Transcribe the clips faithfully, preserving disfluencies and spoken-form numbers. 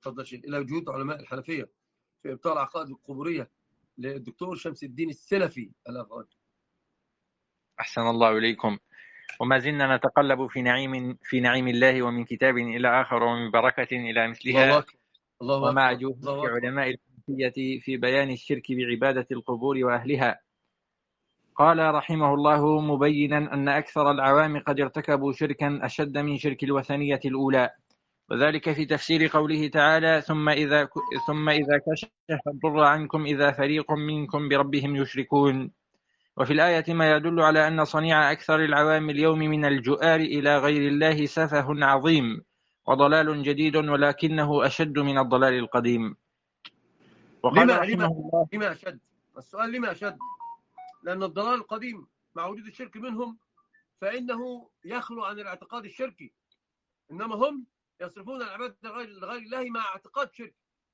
تفضل شيء إلى وجود علماء الحنفية في إبطال العقائد القبورية للدكتور شمس الدين السلفي الأفغاني. أحسن الله إليكم. وما زلنا نتقلب في نعيم في نعيم الله، ومن كتاب إلى آخر، ومن بركة إلى مثلها. الله أكبر الله ومع أكبر جهود الله أكبر. علماء الحنفية في بيان الشرك بعبادة القبور وأهلها. قال رحمه الله مبينا أن أكثر العوام قد ارتكبوا شركا أشد من شرك الوثنية الأولى، وذلك في تفسير قوله تعالى: ثم إذا ثم إذا كشف الضر عنكم إذا فريق منكم بربهم يشركون. وفي الآية ما يدل على أن صنيع أكثر العوام اليوم من الجؤار إلى غير الله سفه عظيم وضلال جديد، ولكنه أشد من الضلال القديم. وقال لما رحمه الله لما أشد؟ السؤال لما أشد؟ لأن الضلال القديم مع وجود الشرك منهم فإنه يخلو عن الاعتقاد الشركي، إنما هم يصرفون العبادة لغير الله مع اعتقاد شرك.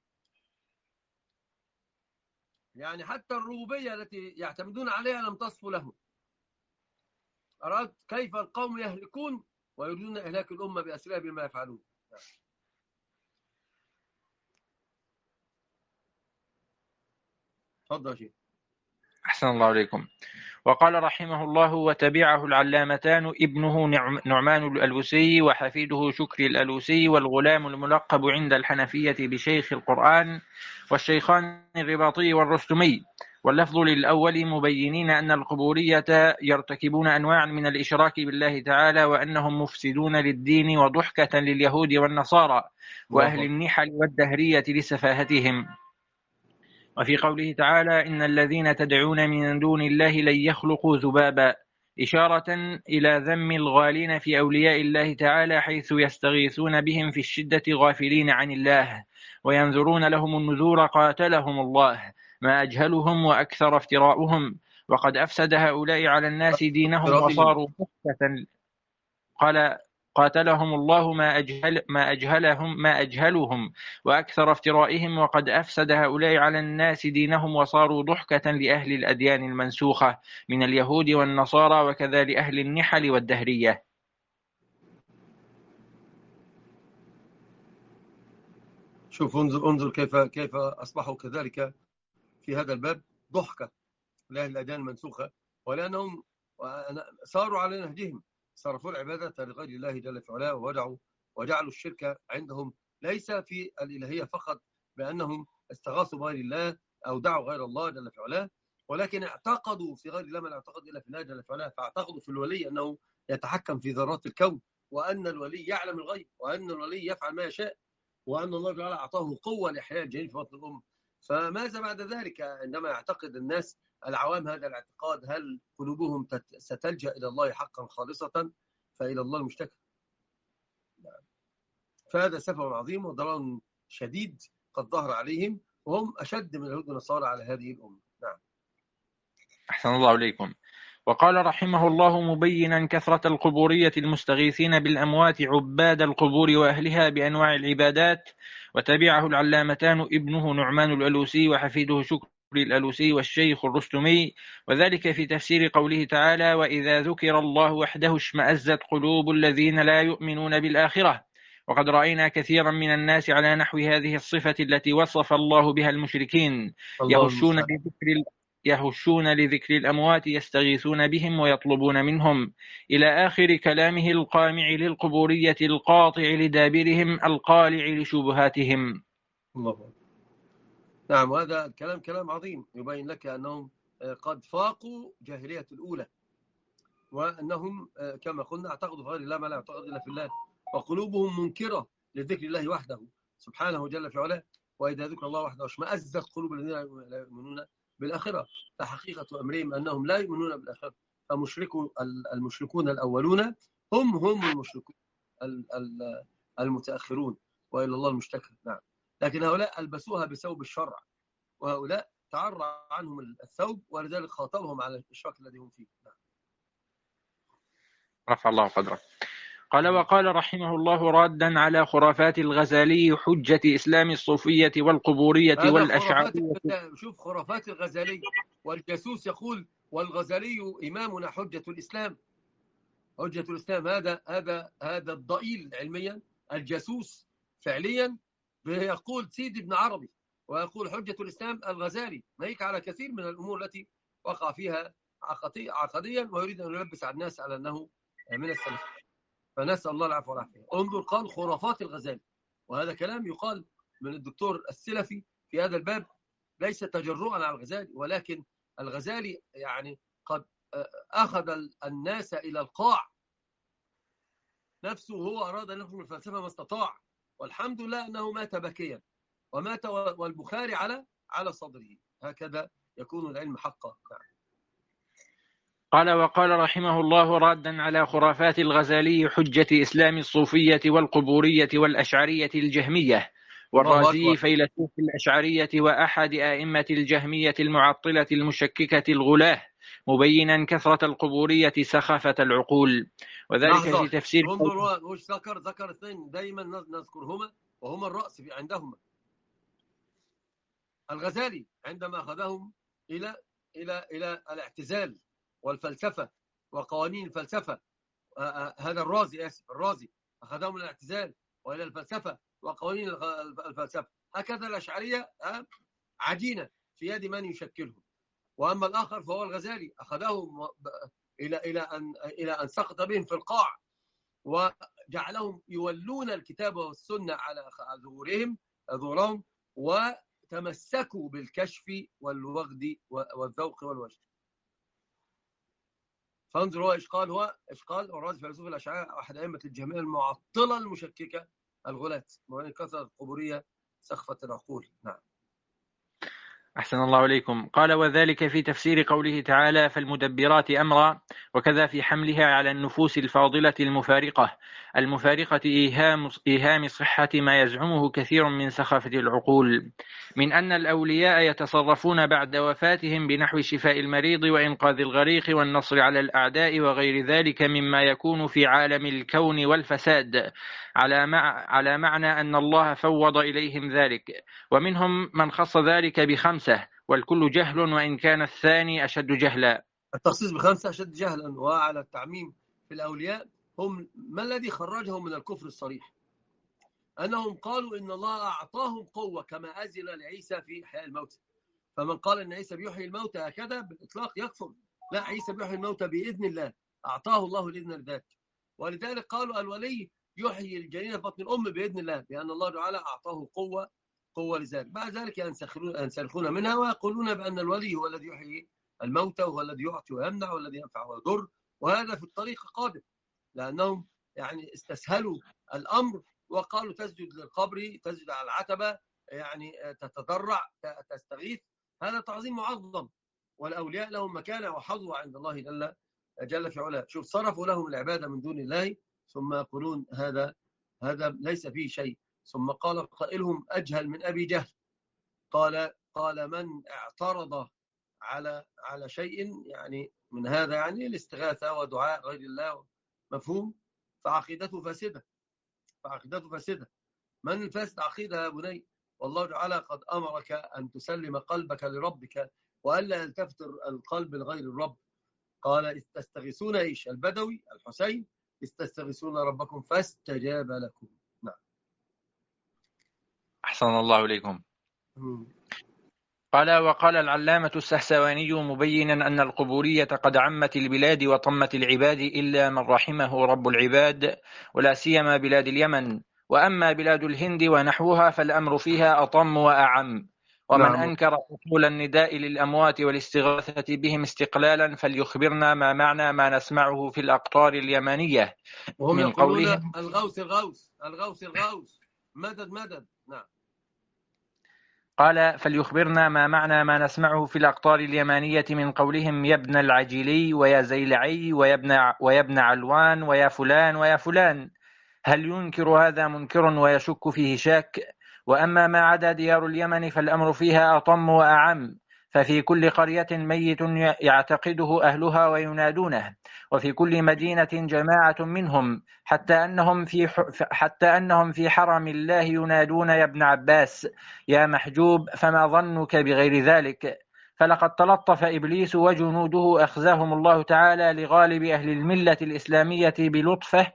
يعني حتى الربوبية التي يعتمدون عليها لم تصف له. أراد كيف القوم يهلكون ويريدون إهلاك الأمة بأسرها بما يفعلون. تفضل شيء. أحسن الله عليكم. وقال رحمه الله: وتبعه العلامتان ابنه نعمان الألوسي وحفيده شكري الألوسي، والغلام الملقب عند الحنفية بشيخ القرآن، والشيخان الرباطي والرستمي. واللفظ للأول مبينين أن القبورية يرتكبون أنواعا من الإشراك بالله تعالى، وأنهم مفسدون للدين وضحكة لليهود والنصارى وأهل النحل والدهرية لسفاهتهم. وفي قوله تعالى: إن الذين تدعون من دون الله لن يخلقوا ذبابا، إشارة إلى ذم الغالين في أولياء الله تعالى، حيث يستغيثون بهم في الشدة غافلين عن الله وينذرون لهم النذور، قاتلهم الله ما أجهلهم وأكثر افتراؤهم، وقد أفسد هؤلاء على الناس دينهم وصاروا ضحكة. قال: قاتلهم الله ما أجهل ما أجهلهم ما أجهلهم وأكثر افترائهم، وقد أفسد هؤلاء على الناس دينهم وصاروا ضحكة لأهل الأديان المنسوخة من اليهود والنصارى، وكذا لأهل النحل والدهرية. شوف انظر انظر كيف كيف أصبحوا كذلك في هذا الباب ضحكة لأهل الأديان المنسوخة، ولأنهم صاروا على نهجهم، صرفوا العبادة لغير الله جل في علاه، ووجعوا وجعلوا الشرك عندهم ليس في الإلهية فقط بأنهم استغاثوا بغير الله أو دعوا غير الله جل في علاه، ولكن اعتقدوا في غير الله ما لا اعتقد إلا في الله جل في علاه. فاعتقدوا في الولي أنه يتحكم في ذرات الكون، وأن الولي يعلم الغيب، وأن الولي يفعل ما يشاء، وأن الله تعالى أعطاه قوة لإحياء الجنين في بطن الأم. فماذا بعد ذلك عندما يعتقد الناس العوام هذا الاعتقاد؟ هل قلوبهم ستلجأ إلى الله حقا خالصة؟ فإلى الله المشتكى. فهذا سفه عظيم وضلال شديد قد ظهر عليهم، وهم أشد من اليهود والنصارى على هذه الأمة. نعم. أحسن الله عليكم. وقال رحمه الله مبينا كثرة القبورية المستغيثين بالأموات عباد القبور وأهلها بأنواع العبادات. وتبعه العلامتان ابنه نعمان الألوسي وحفيده شكري الألوسي والشيخ الرستمي، وذلك في تفسير قوله تعالى: وإذا ذكر الله وحده اشمأزت قلوب الذين لا يؤمنون بالآخرة. وقد رأينا كثيرا من الناس على نحو هذه الصفة التي وصف الله بها المشركين، يهشون لذكر يهشون لذكر الأموات، يستغيثون بهم ويطلبون منهم، إلى آخر كلامه القامع للقبورية القاطع لدابرهم القالع لشبهاتهم. الله. نعم، وهذا الكلام كلام عظيم يبين لك أنهم قد فاقوا جاهلية الأولى، وأنهم كما قلنا اعتقدوا في غير الله ما لا يعتقد إلا في الله، وقلوبهم منكرة لذكر الله وحده سبحانه جل في علاه. وإذا ذكر الله وحده اشمأزت قلوب الذين لا يؤمنون بالآخرة. فحقيقة أمرهم أنهم لا يؤمنون بالآخرة. فمشركوا المشركون الأولون هم هم المشركون المتأخرون، وإلى الله المشتكى. نعم. لكن هؤلاء ألبسوها بثوب الشرع، وهؤلاء تعرى عنهم الثوب، ولذلك خاطبهم على الإشراك الذي هم فيه. نعم. رفع الله قدره. قال: وقال رحمه الله رادا على خرافات الغزالي حجة إسلام الصوفية والقبورية والأشعرية. شوف خرافات الغزالي، والجاسوس يقول والغزالي إمامنا حجة الإسلام. حجة الإسلام هذا هذا هذا الضئيل علميا، الجاسوس فعليا يقول سيدي ابن عربي ويقول حجة الإسلام الغزالي، ناهيك على كثير من الأمور التي وقع فيها عقديا ويريد أن يلبس على الناس على أنه من السلف، فنسأل الله العفو والعافية. انظر قال خرافات الغزالي، وهذا كلام يقال من الدكتور السلفي في هذا الباب، ليس تجرؤا على الغزالي، ولكن الغزالي يعني قد أخذ الناس إلى القاع، نفسه هو أراد أن يخرج من الفلسفة ما استطاع، والحمد لله أنه مات باكيا، ومات والبخاري على على صدره. هكذا يكون العلم حقا. قال وقال رحمه الله رادا على خرافات الغزالي حجة إسلام الصوفية والقبورية والأشعرية الجهمية، والرازي فيلسوف الأشعرية وأحد أئمة الجهمية المعطلة المشككة الغلاة، مبينا كثرة القبورية سخافة العقول، وذلك في تفسير. انظر وش ذكر ذكر اثنين دائما نذكرهما وهما الرأس عندهما. الغزالي عندما أخذهم إلى إلى إلى الاعتزال والفلسفة وقوانين الفلسفة، هذا الرازي آسف الرازي أخذهم إلى الاعتزال وإلى الفلسفة وقوانين الفلسفة. هكذا الأشعرية عجينة في يد من يشكلهم. وأما الآخر فهو الغزالي أخذهم إلى إلى أن إلى أن سقط بهم في القاع، وجعلهم يولون الكتاب والسنة على ظهورهم ظهورهم وتمسكوا بالكشف والوغد والذوق والوجد. فانظر هو إشقال هو إشقال الرازي فيلسوف الأشعرية أحد أئمة الجهمية المعطلة المشككة الغلاة، وأن كثرة القبورية سخفة العقول. نعم. أحسن الله عليكم. قال وذلك في تفسير قوله تعالى فالمدبرات أمرا، وكذا في حملها على النفوس الفاضلة المفارقة المفارقة إيهام, إيهام صحة ما يزعمه كثير من سخافة العقول من أن الأولياء يتصرفون بعد وفاتهم بنحو شفاء المريض وإنقاذ الغريق والنصر على الأعداء وغير ذلك مما يكون في عالم الكون والفساد، على, مع على معنى أن الله فوض إليهم ذلك. ومنهم من خص ذلك بخمسة، والكل جهل وإن كان الثاني أشد جهلا. التخصيص بخمسة أشد جهلا. وعلى التعميم في الأولياء هم ما الذي خرجهم من الكفر الصريح؟ أنهم قالوا إن الله أعطاهم قوة كما أذن لعيسى في إحياء الموتى، فمن قال إن عيسى بيحيي الموتى هكذا بالإطلاق يكفر. لا، عيسى بيحيي الموتى بإذن الله، أعطاه الله الإذن لذلك. ولذلك قالوا الولي يحيي الجنين في بطن الأم بإذن الله، لأن الله تعالى أعطاه قوة قوة لذلك. بعد ذلك ينسلخون منها ويقولون بأن الولي هو الذي يحيي الموتى وهو الذي يعطي ويمنع والذي ينفع ويضر، وهذا في الطريق قادم، لأنهم يعني استسهلوا الأمر وقالوا تسجد للقبر، تسجد على العتبة، يعني تتضرع تستغيث. هذا تعظيم معظم، والأولياء لهم مكانة وحظوة عند الله جل, جل في علاه. شوف صرفوا لهم العبادة من دون الله ثم يقولون هذا هذا ليس فيه شيء. ثم قال قائلهم أجهل من أبي جهل، قال قال من اعترض على على شيء يعني من هذا، يعني الاستغاثة ودعاء غير الله، مفهوم، فعقيدته فاسدة فعقيدته فاسدة. من الفاسد عقيدة يا بني؟ والله تعالى قد أمرك أن تسلم قلبك لربك وألا يلتفت القلب لغير الرب. قال استستغيثون إيش؟ البدوي الحسين استستغيثون ربكم فاستجاب لكم. نعم. أحسن الله إليكم. قال وقال العلامة السحسواني مبينا أن القبورية قد عمت البلاد وطمت العباد إلا من رحمه رب العباد، ولا سيما بلاد اليمن. وأما بلاد الهند ونحوها فالأمر فيها أطم وأعم. ومن نعم. أنكر حصول النداء للأموات والاستغاثة بهم استقلالا فليخبرنا ما معنى ما نسمعه في الأقطار اليمنية وهم من قولهم الغوث الغوث الغوث الغوث مدد مدد. نعم. قال فليخبرنا ما معنى ما نسمعه في الأقطار اليمانية من قولهم يا ابن العجيلي ويا زيلعي ويا ابن, ويا ابن علوان ويا فلان ويا فلان. هل ينكر هذا منكر ويشك فيه شاك؟ وأما ما عدا ديار اليمن فالأمر فيها أطم وأعم، ففي كل قرية ميت يعتقده أهلها وينادونه، وفي كل مدينة جماعة منهم، حتى أنهم في حتى أنهم في حرم الله ينادون يا ابن عباس يا محجوب، فما ظنك بغير ذلك؟ فلقد تلطف إبليس وجنوده أخزاهم الله تعالى لغالب أهل الملة الإسلامية بلطفه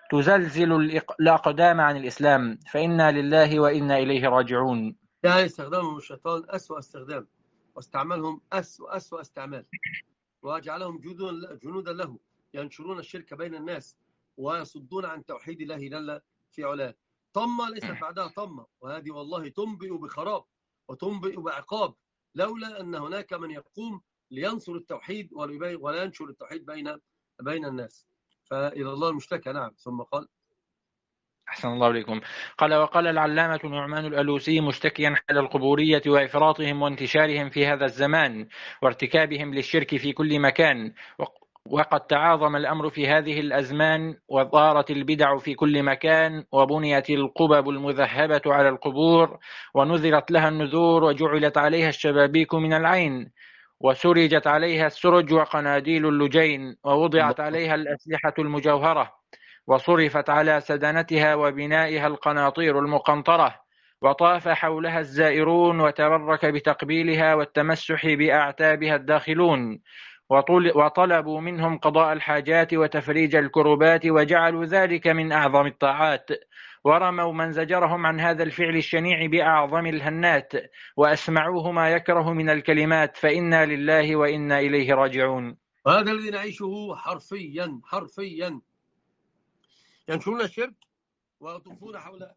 تزلزل الأقدام عن الإسلام، فإنا لله وإنا إليه راجعون. يعني استخدامهم الشيطان أسوأ استخدام، واستعملهم أسوأ أسوأ استعمال، وجعلهم جنودا له ينشرون الشرك بين الناس ويصدون عن توحيد الله جل في علاه. طمة ليست بعدها طمة، وهذه والله تنبئ بخراب وتنبئ بعقاب، لولا أن هناك من يقوم لينصر التوحيد ولا ينشر التوحيد بين بين الناس. فإلى الله المشتكى. نعم. ثم قال: أحسن الله إليكم. قال: وقال العلامة نعمان الألوسي مشتكيا على القبورية وإفراطهم وانتشارهم في هذا الزمان وارتكابهم للشرك في كل مكان، وقد تعاظم الأمر في هذه الأزمان وظهرت البدع في كل مكان، وبنيت القبب المذهبة على القبور ونذرت لها النذور وجعلت عليها الشبابيك من العين وسرجت عليها السرج وقناديل اللجين ووضعت عليها الأسلحة المجوهرة وصرفت على سدنتها وبنائها القناطير المقنطرة، وطاف حولها الزائرون وتبرك بتقبيلها والتمسح بأعتابها الداخلون، وطلبوا منهم قضاء الحاجات وتفريج الكربات وجعلوا ذلك من أعظم الطاعات، ورموا من زجرهم عن هذا الفعل الشنيع بأعظم الهنات وأسمعوه ما يكره من الكلمات، فإنا لله وإنا إليه راجعون. وهذا الذي نعيشه حرفيا حرفيا، ينشرون الشرك ويطوفون حول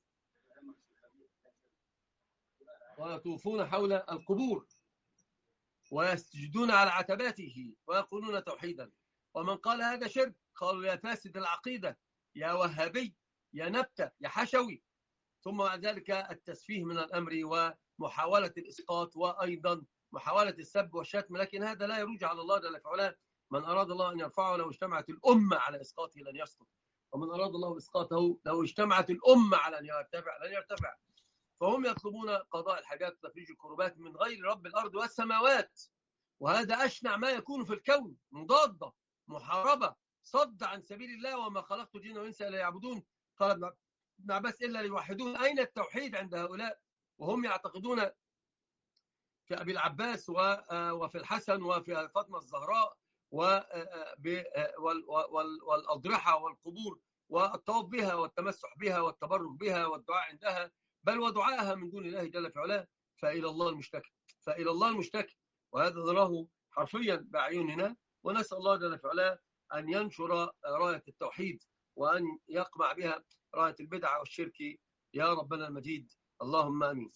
ويطوفون حول القبور ويسجدون على عتباته ويقولون توحيدا. ومن قال هذا شرك قالوا: يا فاسد العقيدة، يا وهابي، يا نبتة، يا حشوي. ثم بعد ذلك التسفيه من الأمر ومحاولة الإسقاط وأيضا محاولة السب والشتم، لكن هذا لا يروج على الله جل في علاه. من أراد الله أن يرفعه لو اجتمعت الأمة على إسقاطه لن يسقط، ومن أراد الله إسقاطه لو اجتمعت الأمة على أن يرتفع لن يرتفع. فهم يطلبون قضاء الحاجات وتفريج الكربات من غير رب الأرض والسماوات، وهذا أشنع ما يكون في الكون، مضادة، محاربة، صد عن سبيل الله. وما خلقت الجن والإنس إلا يعبدون، قال ابن عباس: إلا ليوحدون. أين التوحيد عند هؤلاء وهم يعتقدون في أبي العباس وفي الحسن وفي فاطمة الزهراء والأضرحة والقبور والطواف بها والتمسح بها والتبرك بها والدعاء عندها، بل ودعاءها من دون الله جل في علاه. فإلى الله المشتكى، فإلى الله المشتكى. وهذا نراه حرفيا بأعيننا، ونسأل الله جل في علاه أن ينشر راية التوحيد وأن يقمع بها راية البدع والشرك يا ربنا المجيد. اللهم آمين.